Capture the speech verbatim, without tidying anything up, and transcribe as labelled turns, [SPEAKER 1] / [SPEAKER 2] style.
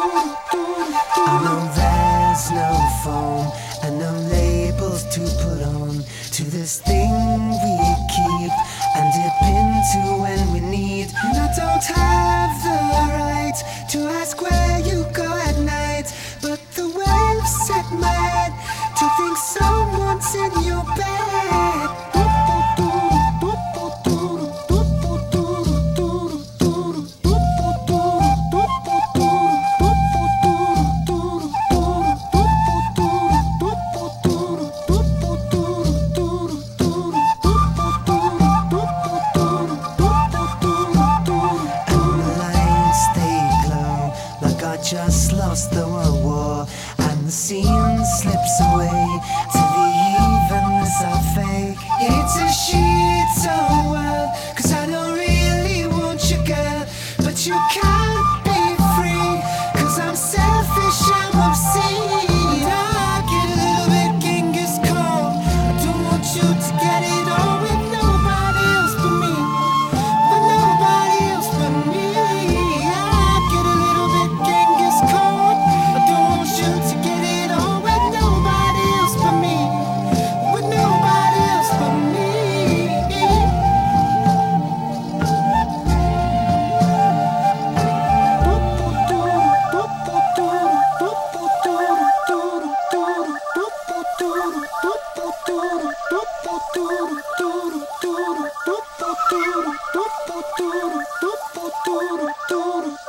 [SPEAKER 1] I know there's no phone and no labels to put on to this thing we keep and dip into when we need. And I don't have the right to ask where you go at night, but the waves set my head to think someone's in your bed. Just lost the world war, and the scene slips away to the evenness I fake. It's a shit so world, cause I don't really want you, girl, but you can't be free, cause I'm selfish, I'm obscene. I get a little bit Genghis Khan. I don't want you to get it on with nobody else but me, but nobody else but me. I get a little bit Genghis Khan. I don't want you to get it on with nobody else but me, with nobody else but me. Do